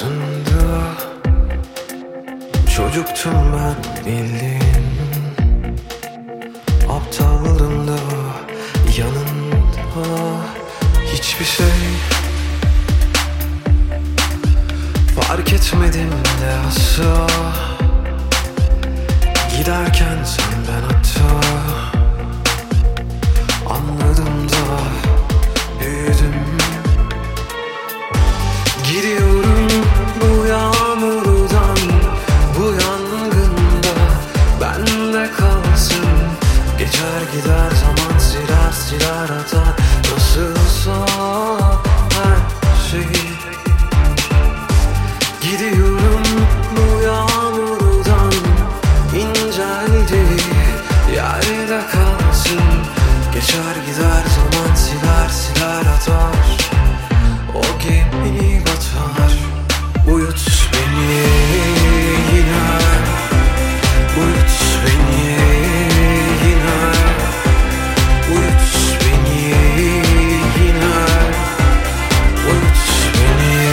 aslında. Çocuktum ben bildiğin, aptaldım da yanında. Hiçbir şey fark etmedim de asla. Giderken sen ben hatta anladım da büyüdüm. Gidiyorum bu yağmurdan, bu yangında bende kalsın. Geçer gider zaman, siler siler atar nasılsa her şeyi. Gidiyorum bu yağmurdan, inceldiği yerde kalsın. Geçer gider zaman, siler siler atar. O gemi batar. Uyut beni yine, uyut beni yine, uyut beni yine, uyut beni.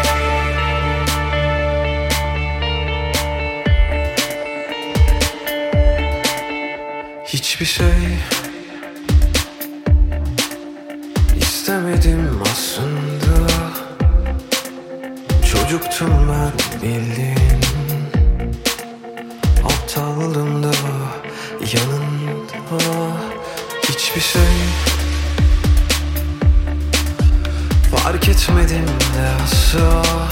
Hiçbir şey istemedim aslında. Çocuktum ben bildiğin, aptaldım da yanında. Hiçbir şey fark etmedim de asla.